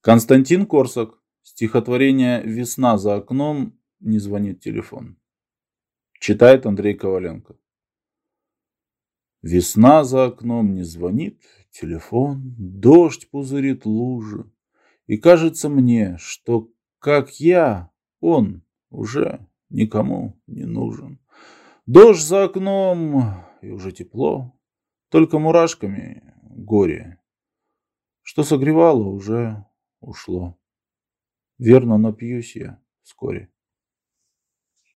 Константин Корсак. Стихотворение «Весна за окном, не звонит телефон». Читает Андрей Коваленко. Весна за окном, не звонит телефон, дождь пузырит лужи. И кажется мне, что, как я, он уже никому не нужен. Дождь за окном, и уже тепло, только мурашками горе. Что согревало, уже ушло. Верно, напьюсь я вскоре.